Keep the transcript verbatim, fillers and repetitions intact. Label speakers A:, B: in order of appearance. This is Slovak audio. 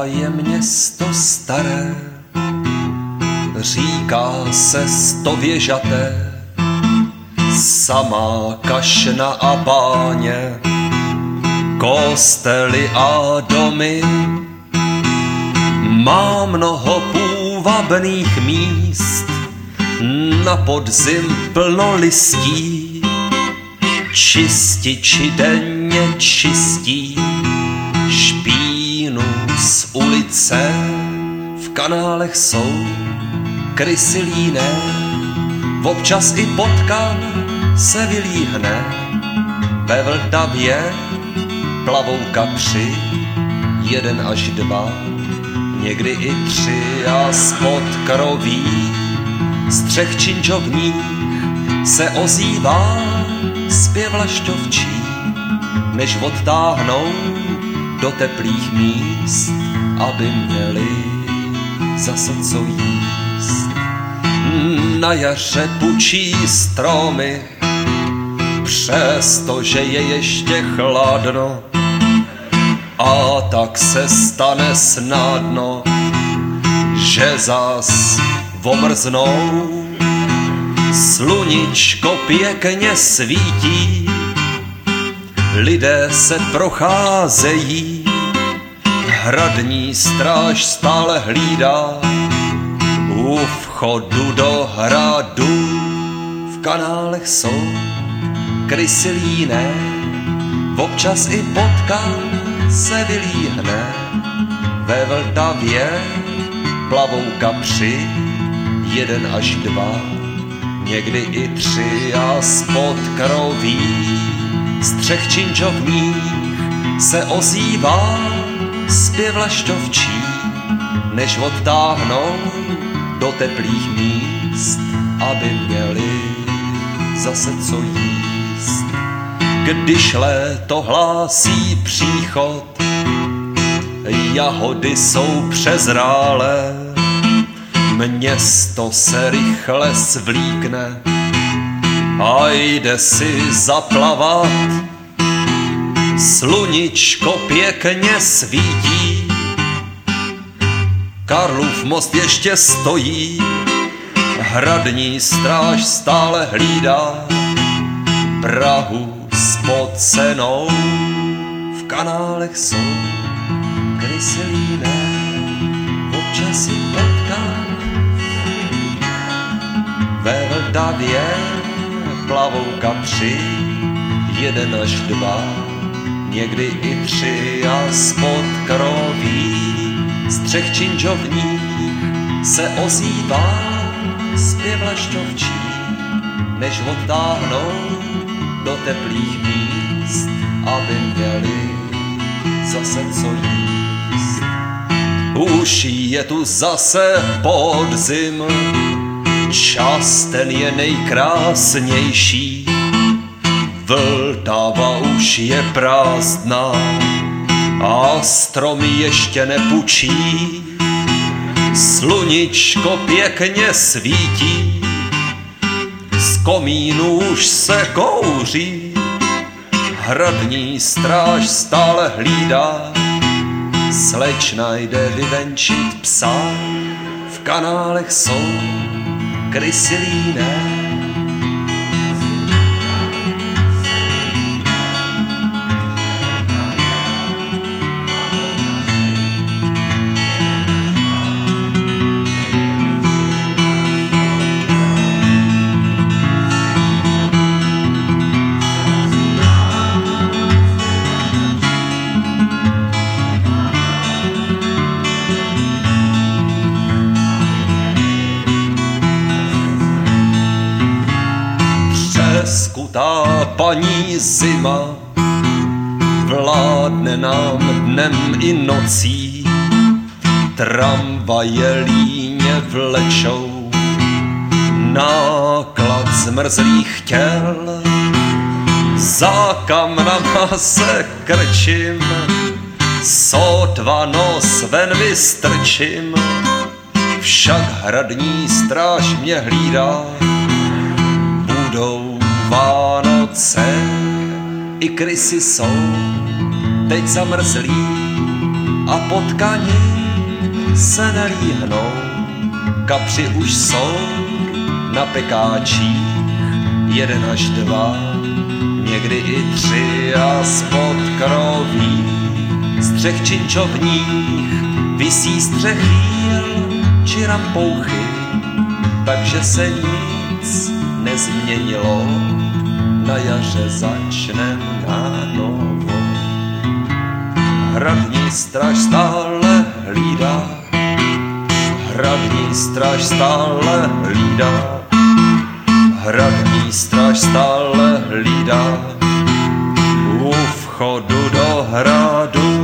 A: je město staré, říká se stověžaté, samá kašna a báně, kostely a domy. Má mnoho půvabných míst, na podzim plno listí, čističi denně čistí špínu z ulice. V kanálech jsou krysy líné, občas i potkan se vylíhne. Ve Vltavě plavou kapři, jeden až dva, někdy i tři, a spod kroví střech činžovních se ozývá zpěv lašťovčí, než odtáhnou do teplých míst, aby měli zase co jíst. Na jaře pučí stromy, přestože je ještě chladno, a tak se stane snadno, že zas omrznou. Sluníčko pěkně svítí, lidé se procházejí, hradní stráž stále hlídá u vchodu do hradu. V kanálech jsou krysy líné, občas i potkan se vylíhne. Ve Vltavě plavou kapři, jeden až dva, někdy i tři, a spod kroví střech činžovních se ozývá zpěv lašťovčí, než odtáhnou do teplých míst, aby měli zase co jíst. Když léto hlásí příchod, jahody jsou přezrálé, město se rychle svlíkne a jde si zaplavat. Sluníčko pěkně svítí, Karlův most ještě stojí, hradní stráž stále hlídá Prahu spocenou. V kanálech jsou krysy líné, občas i potkan. Ve Vltavě plavou kapři, jeden až dva, někdy i tři, a spod kroví střech činžovních se ozývá zpěv lašťovčí, než odtáhnou do teplých míst, aby měli zase co jíst. Už je tu zase podzim, čas ten je nejkrásnější. Vltava už je prázdná a stromy ještě nepučí. Sluníčko pěkně svítí, z komínu už se kouří, hradní stráž stále hlídá, slečna jde vyvenčit psa. V kanálech jsou krysy líné, skutá paní zima, vládne nám dnem i nocí. Tramvaje líně vlečou náklad zmrzlých těl. Za kamnama se krčím, sotva nos ven vystrčím, však hradní stráž mě hlídá. Budou Vánoce, i krysy jsou teď zamrzlí, a potkani se nelíhnou. Kapři už jsou na pekáčích, jeden až dva, někdy i tři a spod kroví. Z třech činčovních visí střechýl či rampouchy, takže se nic nezměnilo, na jaře začnem na novo. Hradní stráž stále hlídá, hradní stráž stále hlídá, hradní stráž stále hlídá u vchodu do hradu.